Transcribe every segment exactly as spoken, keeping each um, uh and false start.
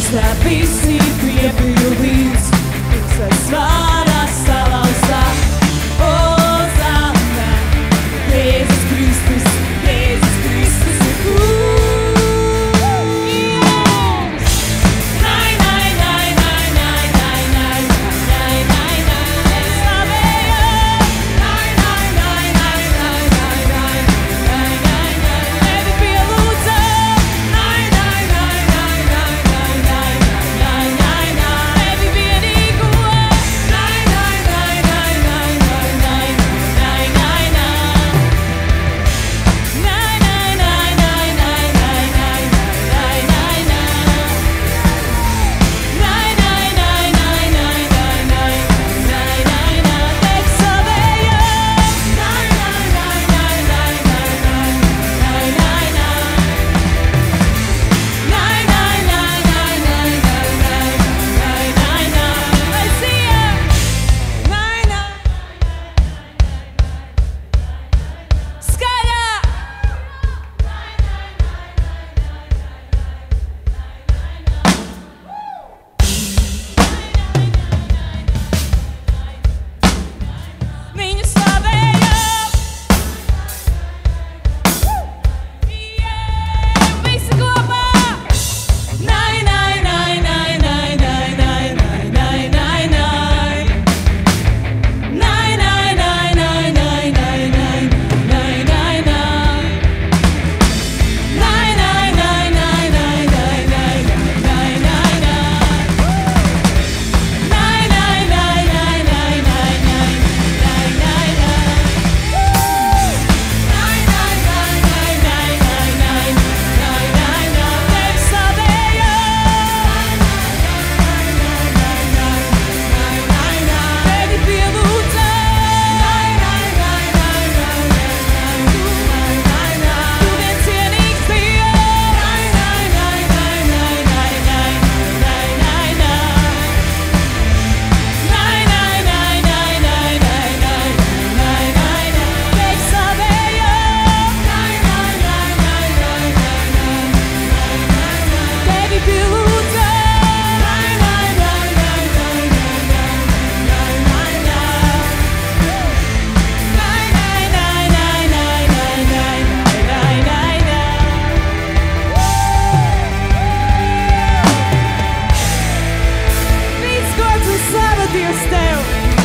Tad visi piepildīts, visas varas salauztā. Ozāna, Jēzus Kristus, Jēzus Kristus ir kungs. Nai, nai, nai, nai, nai, nai, nai, nai, nai, nai, slavējam. Nai, nai, nai, nai, nai, nai, nai, nai, nai, nai, tevi pielūdzam. Nai, nai, nai, nai, nai, nai, nai, nai, nai, nai, tevi vienīgo. Nai, nai, nai, nai, nai, nai, nai, nai, nai, nai. Nai, nai, nai, nai, nai, nai, nai, nai, nai, nai. Nai, nai, nai, nai, nai, nai, nai, nai, nai, nai, tevi slavējam. Nai, nai, nai, nai, nai, nai, nai, nai, nai, nai. Nai, nai, nai, nai, nai, nai, nai, nai, nai, nai. Mēs ejam. Nai, nai. Skaļāk! Viņu slavējam! Yeah! Visi kopā! Nai, nai, nai, nai, nai, nai, nai, nai, nai, nai, nai. Nai, nai, nai, nai, nai, nai, nai, nai, nai, nai. Nai, nai, nai, nai, nai, nai, nai, nai, nai, nai. Nai, nai, nai, nai, nai, nai, nai, nai, nai, nai. Nai, nai, nai, nai, nai, nai, nai, nai, nai, nai. Tevi slavējam. Nai, nai, nai, tevi pielūdzam. Nai, nai, nai, nai, nai, nai, nai, nai, nai. Tu viens cienīgs Dievs. Nai, nai, nai, nai, nai, nai, nai, nai, nai, nai. Nai, nai, nai, nai, nai, nai, nai, nai, nai, nai. Tevi slavējam. Nai, nai, nai, nai, nai, nai, nai, nai, nai. Tevi pielūdzam. Nai, nai, nai, nai, nai, nai, nai, nai, nai, nai. Nai, nai, nai, nai, nai, nai, nai, nai, nai, nai. Viss gods un slava Dievs tev!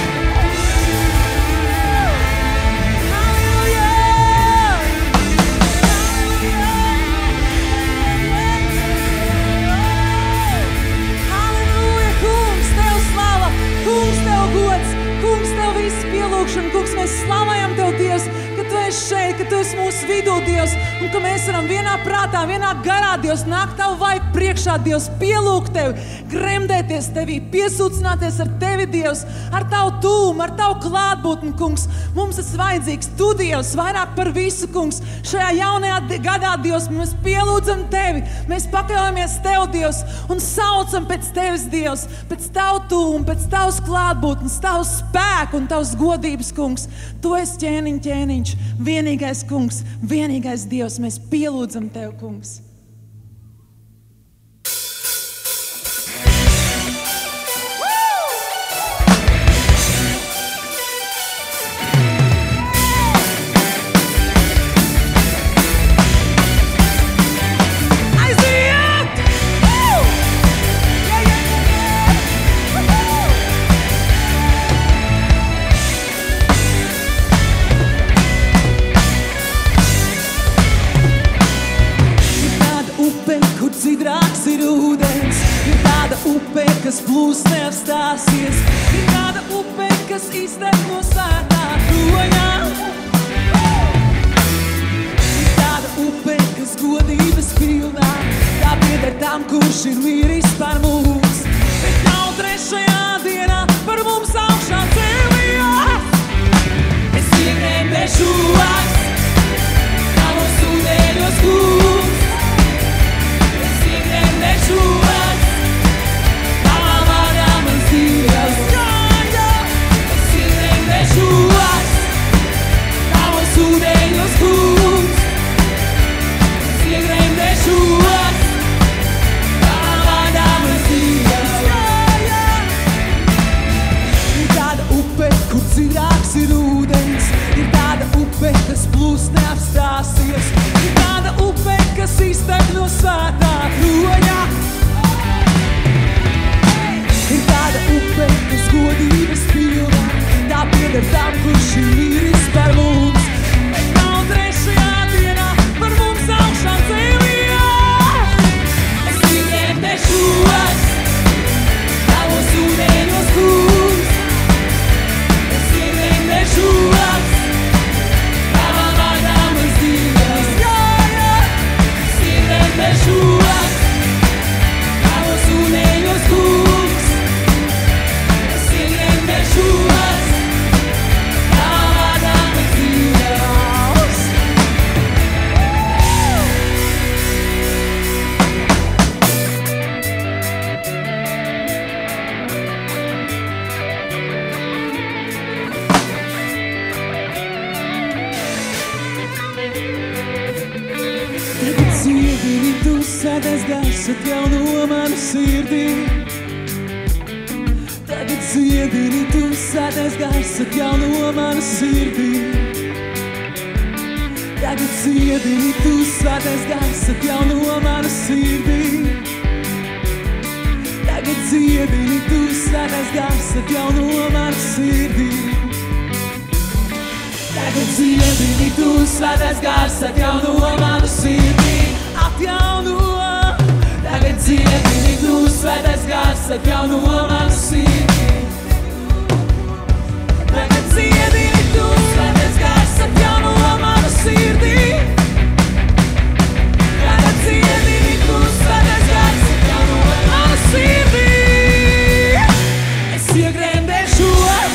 Halleluja, kungs, tev slava, kungs, tev gods, kungs, tev viss pielūgšana, kungs, mēs slavējam tev, Dievs, ka tu esi šeit, ka tu esi mūsu vidū, Dievs, un ka mēs varam vienā prātā, vienā garā, Dievs, nākt tavu vaigu priekšā, Dievs, pielūgt tevi, gremdēties tevī, piesūcināties ar tevi, Dievs, ar tavu tūmu, ar tavu klātbūtni, kungs. Mums tas vajadzīgs, tu, Dievs, vairāk par visu, kungs. Šajā jaunajā di- gadā, Dievs, mēs pielūdzam tevi, mēs pakļaujamies tev, Dievs, un saucam pēc tevis, Dievs, pēc tavu tūmu, pēc tavas klātbūtnes, tavu spēku un tavas godības, kungs. Tu esi ķēniņ, ķēniņš, vienīgais kungs, vienīgais Dievs, mēs pielūdzam tev, kungs. Aiziet! Woo! Yeah, yeah, yeah, yeah! Woohoo! Ir tāda upe, kur dzidrāks ir ūdens. Ir tāda upe, kas plūst neapstāsies. Ir tāda upe, kas iztek no svētā kroņa. Ir tāda upe, kas godības pilnā. Tā pieder tam, kurš ir miris par mums. Bet jau trešajā dienā par mums augšā cēlījās. Es iegremdēšos tavos ūdeņos, kungs. Es iegremdēšos tavā vārdā, mans Dievs. Jā, jā. Es iegremdēšos svētais gars atjauno manu sirdī. Tagad dziedini tu, svētais gars atjauno manu sirdī. Tagad dziedini tu, svētais gars atjauno manu sirdī. Tagad dziedini tu, svētais gars atjauno manu sirdī. Tagad dziedini tu, svētais gars atjauno manu sirdī. Atjauno. Tagad dziedini tu, svētais gars atjauno manu sirdī. Tagad dziedini tu, svētais gars atjauno manu sirdī. Tagad dziedini tu, svētais gars atjauno manu sirdī. Es iegremdēšos.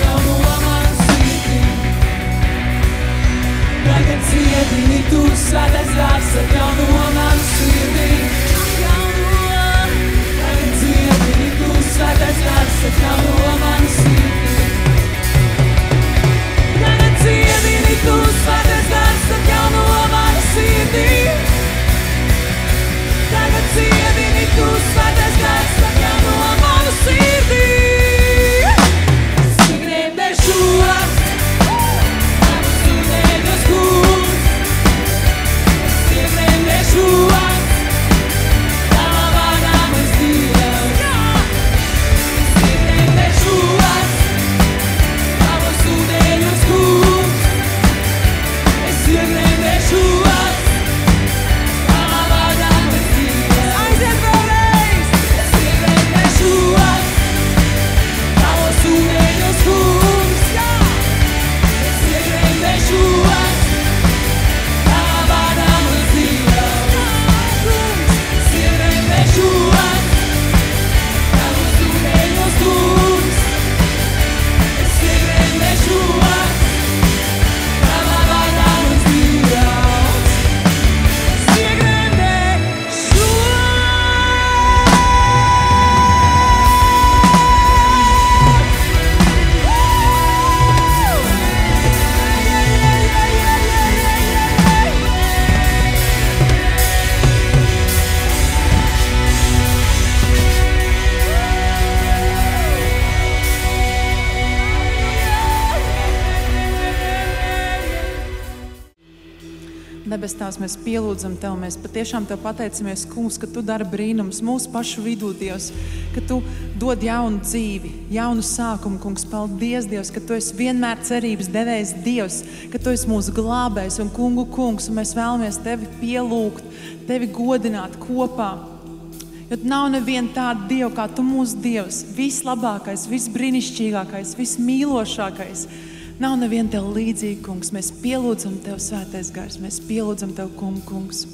Svētais Debes Tēvs, mēs pielūdzam Tev, mēs patiešām Tev pateicamies, kungs, ka Tu dari brīnums mūsu pašu vidū, Dievs, ka Tu dod jaunu dzīvi, jaunu sākumu, kungs. Paldies, Dievs, ka Tu esi vienmēr cerības devējs Dievs, ka Tu esi mūsu glābējs un kungu kungs, un mēs vēlamies Tevi pielūgt, Tevi godināt kopā. Jo nav neviena tāda Dieva kā Tu mūsu Dievs, vislabākais, visbrīnišķīgākais, vismīlošākais. Nav neviena Tev līdzīga, kungs. Mēs pielūdzam Tev, Svētais Gars, mēs pielūdzam Tev, kungu, kungs.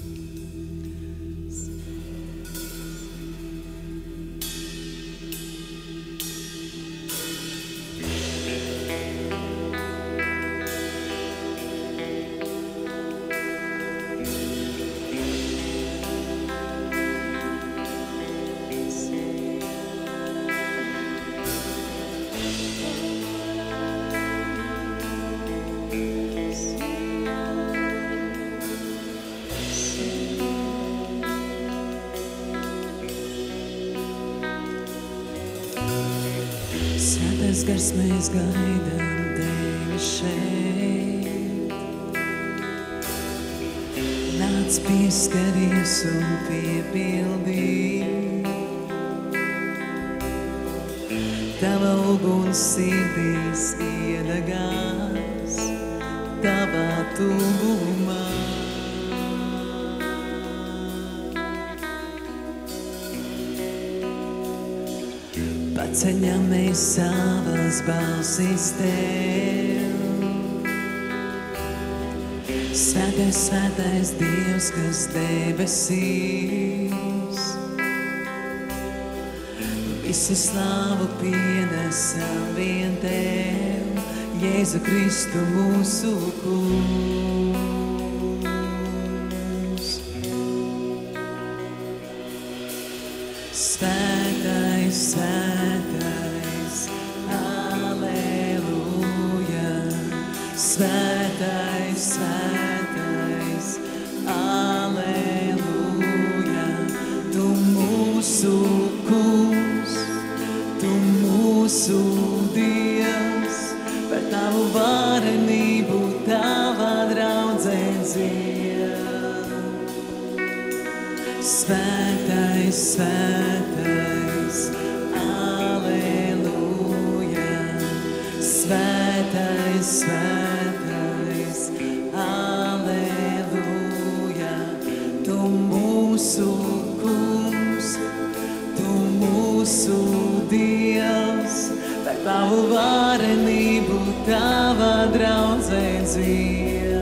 Svētais Gars, mēs gaidām Tevi šeit. Nāc pieskaries un piepildī. Tava uguns sirdīs iedegās, Tavā tuvumā. Paceļam mēs savas balsis Tev. Svētais, svētais Dievs, kas debesīs, visu slāvu pienesam vien Tev, Jēzu Kristu mūsu kungs. Svētais, svētais, aleluja. Svētais, svētais, aleluja. Tu mūsu kungs, Tu mūsu Dievs, par Tavu varenību Tavā draudzē dzied. Svētais, svētais, aleluja. Svētais, svētais, aleluja. Tu mūsu kungs, Tu mūsu Dievs, par Tavu varenību Tavā draudzē dzied.